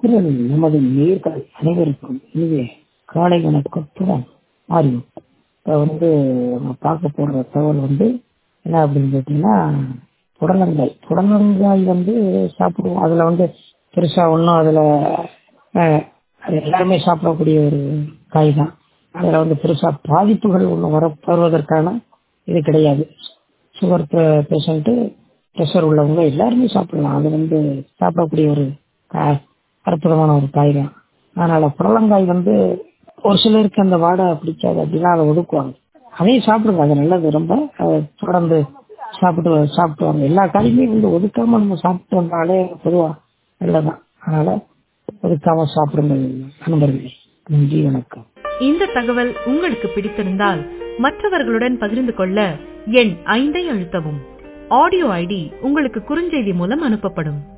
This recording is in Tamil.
நமது நேர்கள் அனைவருக்கும் இனிய காலை வணக்கத்துடன் ஆரியம். இப்போ நம்ம பார்க்க போடுற தகவல் என்ன அப்படின்னு கேட்டீங்கன்னா, புடலங்காய் சாப்பிடுவோம். அதில் பெருசாக ஒன்றும் அதில் அது எல்லாருமே சாப்பிடக்கூடிய ஒரு காய் தான். அதில் பெருசாக பாதிப்புகள் ஒன்றும் வருவதற்கான இது கிடையாது. சுகர் பேஷண்ட்டு, ப்ரெஷர் உள்ளவங்க எல்லாருமே சாப்பிடலாம். அது சாப்பிடக்கூடிய ஒரு அற்புதமான ஒரு காய் தான். அதனால புடலங்காய் ஒரு சிலருக்கு அந்த வாடை பிடிக்காது அப்படின்னா அதை ஒதுக்குவாங்க. அதையும் சாப்பிடுங்க, அது நல்லது. ரொம்ப தொடர்ந்து சாப்பிட்டுவாங்க. எல்லா காயுமே ஒதுக்காம நம்ம சாப்பிட்டு வந்தாலே பொதுவாக நல்லதான். அதனால ஒதுக்காம சாப்பிடுங்க நண்பர்களே. நன்றி, வணக்கம். இந்த தகவல் உங்களுக்கு பிடித்திருந்தால் மற்றவர்களுடன் பகிர்ந்து கொள்ள எண் 5 அழுத்தவும். ஆடியோ ஐடி உங்களுக்கு குறுஞ்செய்தி மூலம் அனுப்பப்படும்.